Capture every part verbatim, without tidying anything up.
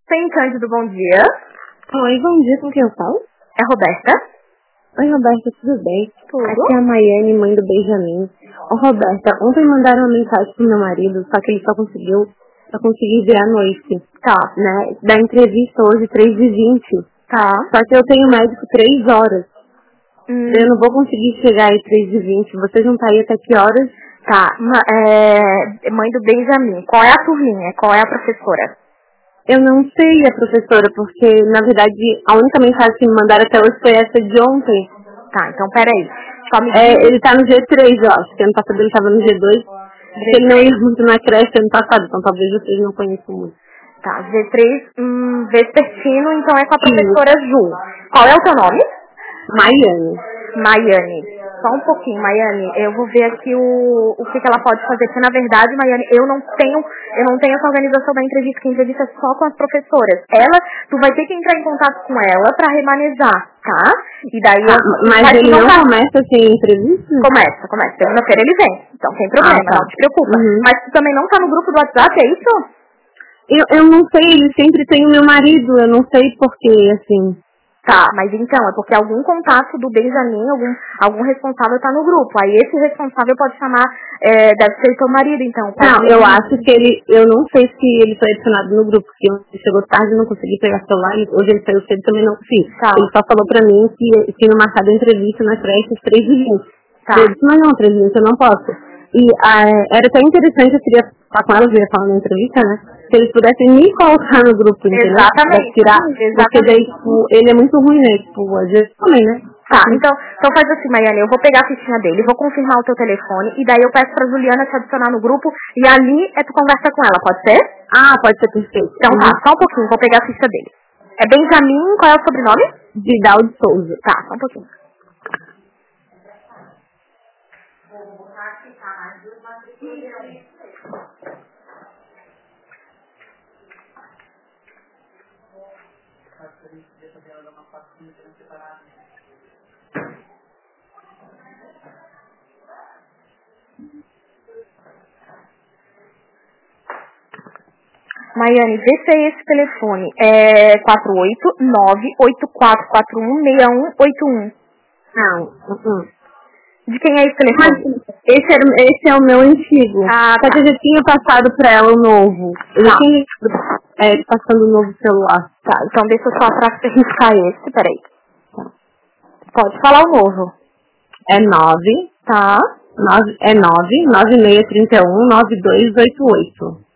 Sim, Cândido, bom dia. Oi, bom dia, com quem eu falo? É a Roberta? Oi, Roberta, tudo bem? Tudo. Aqui é a Maiane, mãe do Benjamin. Ô, Roberta, ontem mandaram uma mensagem pro meu marido, só que ele só conseguiu, só conseguiu ver à noite. Tá. Né? Da entrevista hoje, três e vinte. Tá. Só que eu tenho médico três horas. Hum. Eu não vou conseguir chegar aí três e vinte. Vocês vão estar aí até que horas? Tá. Ma- é... Mãe do Benjamin. Qual é a turminha? Qual é a professora? Eu não sei a professora, porque, na verdade, a única mensagem que me mandaram até hoje foi essa de ontem. Tá, então peraí. Só me É, diz- ele tá no G três, eu acho. Que ano passado ele tava no G dois. Porque ele não ia muito na creche ano passado, então talvez vocês não conheçam muito. Tá, G três, hum, vespertino, então é com a Sim. professora Ju. Qual é o teu nome? Maiane. Maiane. Só um pouquinho, Maiane. Eu vou ver aqui o, o que, que ela pode fazer, porque na verdade, Maiane, eu não tenho, eu não tenho essa organização da entrevista, que a entrevista é só com as professoras. Ela, tu vai ter que entrar em contato com ela pra remanejar, tá? E daí Ah, eu, mas mas tu ele não tá- começa sem entrevista? Começa, começa. Segunda-feira ele vem. Então, sem problema, Ah, tá. não te preocupa. Uhum. Mas tu também não tá no grupo do WhatsApp, é isso? Eu, eu não sei, ele sempre tem o meu marido, eu não sei porquê, assim. Tá, mas então, é porque algum contato do Benjamin, algum, algum responsável tá no grupo. Aí esse responsável pode chamar, é, deve ser teu marido, então. Pode Não, eu acho que ele, eu não sei se ele foi adicionado no grupo, porque ele chegou tarde e não consegui pegar o celular, e hoje ele saiu cedo também não consegui. Tá. Ele só falou pra mim que tinha marcado a entrevista na creche às três e vinte. Tá. Eu disse, mas não, três e vinte eu não posso. E ah, era até interessante, eu queria falar com ela, eu ia falar na entrevista, né? Se eles pudessem me colocar no grupo, entendeu? Exatamente. Pra tirar, porque Exatamente. daí, tipo, ele é muito ruim, né? Tipo, às vezes também, né? Tá, então, então faz assim, Maiane, eu vou pegar a fichinha dele, vou confirmar o teu telefone, e daí eu peço pra Juliana te adicionar no grupo, e ali é tu conversa com ela, pode ser? Ah, pode ser perfeito. Então tá, só um pouquinho, vou pegar a ficha dele. É Benjamin, qual é o sobrenome? Vidal de Souza. Tá, só um pouquinho. Maiane, vê se é esse telefone. É quatro oito nove oito quatro quatro um seis um oito um. Não, uh-uh. De quem é esse Mas telefone? esse, era, esse é o meu antigo. Ah, Só que tá. eu já tinha passado pra ela o novo. Eu já Tá. tinha é, passando o novo celular. Tá, então deixa eu só pra riscar esse, peraí. Tá. Pode falar o novo. É nove, Tá. nove é nove, nove seis três um, nove dois oito oito.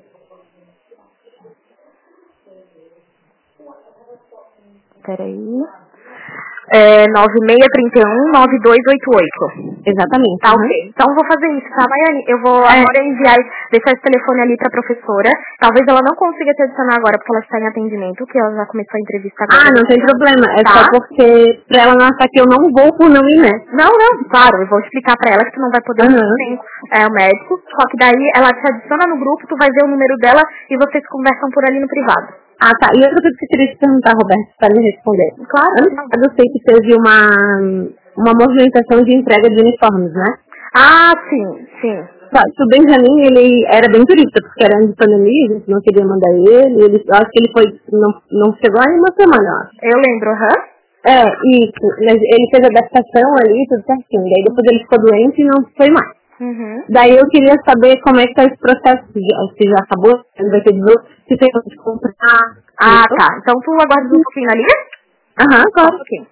Peraí. É nove seis três um, nove dois oito oito. Exatamente. Tá, uhum. ok. Então eu vou fazer isso, tá, Maiane? Eu vou É. agora enviar, deixar esse telefone ali pra professora. Talvez ela não consiga te adicionar agora porque ela está em atendimento, que ela já começou a entrevista agora. Ah, não tem problema. É Tá? só porque pra ela não achar que eu não vou por não ir, né? Não, não, claro, eu vou explicar pra ela que tu não vai poder ir Uhum. sem é, o médico. Só que daí ela te adiciona no grupo, tu vai ver o número dela e vocês conversam por ali no privado. Ah, tá. E outra coisa que eu queria te perguntar, Roberto, para me responder. Claro. Antes eu sei que teve uma, uma movimentação de entrega de uniformes, né? Ah, sim, sim. Só que o Benjamin, ele era bem turista, porque era ano de pandemia, a gente não queria mandar ele. ele eu acho que ele foi, não, não chegou aí uma semana, eu acho. Eu lembro, aham. É, isso. Mas ele fez a adaptação ali, tudo certinho. Daí depois ele ficou doente e não foi mais. Uhum. Daí eu queria saber como é que tá esse processo, se já, se já acabou, se vai ter de novo, se tem onde comprar. Ah, isso. tá. Então tu aguarda um pouquinho na linha? Aham, Só um claro. pouquinho.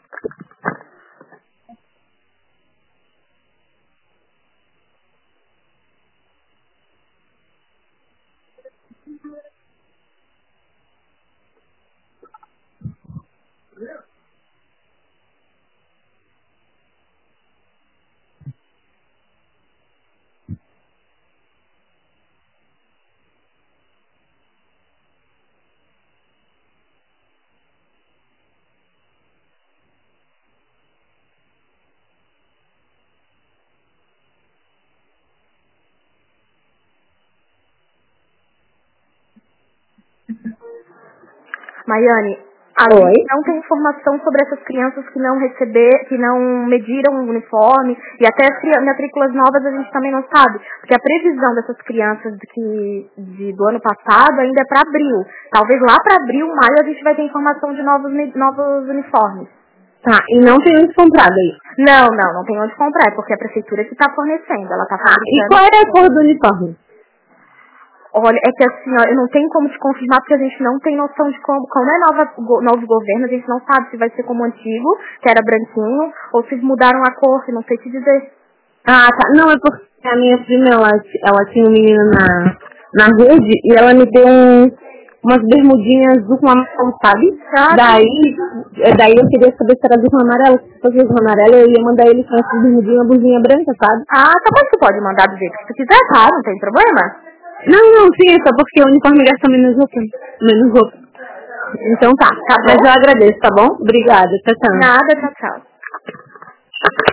Maiane, A gente não tem informação sobre essas crianças que não receber, que não mediram o uniforme, e até as matrículas novas a gente também não sabe, porque a previsão dessas crianças de que, de, do ano passado ainda é para abril. Talvez lá para abril, maio, a gente vai ter informação de novos, novos uniformes. Tá, e não tem onde comprar daí? Não, não, não tem onde comprar, é porque é a prefeitura que está fornecendo, ela está fornecendo. Ah, e qual é a cor do uniforme? Olha, é que assim, ó, eu não tenho como te confirmar porque a gente não tem noção de como, como é nova, go, novo governo, a gente não sabe se vai ser como o antigo, que era branquinho, ou se mudaram a cor, eu não sei te dizer. Ah, tá. Não, é porque a minha prima, ela, ela tinha um menino na, na rede e ela me deu um, umas bermudinhas azul com amarelo, sabe? Ah, daí, daí eu queria saber se era azul com amarelo. Se fosse azul com amarelo, eu ia mandar ele com essa bermudinha, uma blusinha branca, sabe? Ah, tá, mas tu pode mandar do jeito que tu quiser, tá? Não tem problema. Não, não, sim, é só porque o uniforme gasta menos roupa. Menos roupa. Então tá, tá mas eu agradeço, tá bom? Obrigada, tchau, tchau. Nada, tchau, tchau.